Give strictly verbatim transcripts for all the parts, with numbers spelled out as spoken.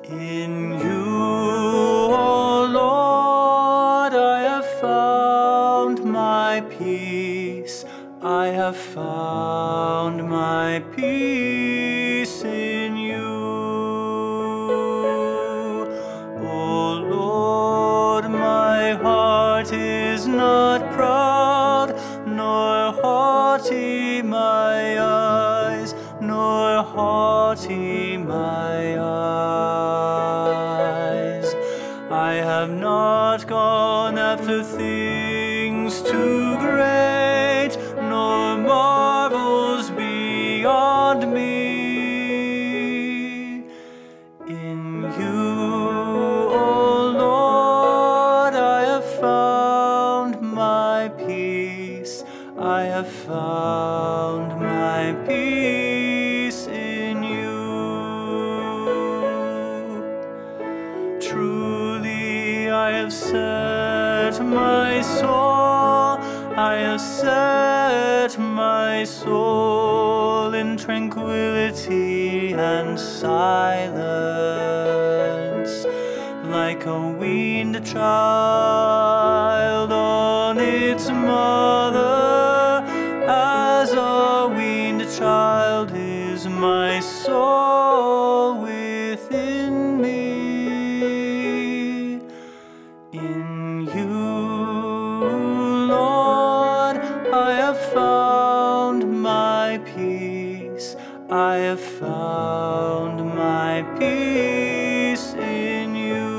In you, O Lord, I have found my peace. I have found my peace in you. O Lord, my heart is not proud, nor haughty my eyes, nor haughty my eyes. I have not gone after things too great, nor marvels beyond me. In you, O Lord, I have found my peace. I have found my peace in you. Truly I have set my soul, I have set my soul in tranquility and silence, like a weaned child on its mother. As a weaned child is my soul within me. In you, Lord, I have found my peace. I have found my peace in you.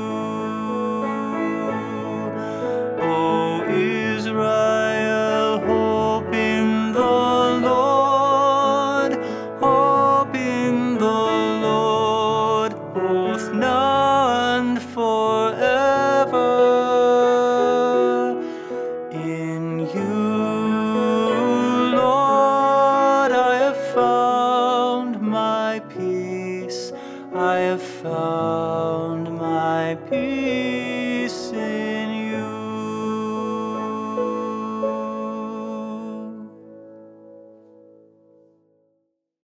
O Israel, hope in the Lord, hope in the Lord, both now and forever. In you, Lord, I have found my peace. I have found my peace.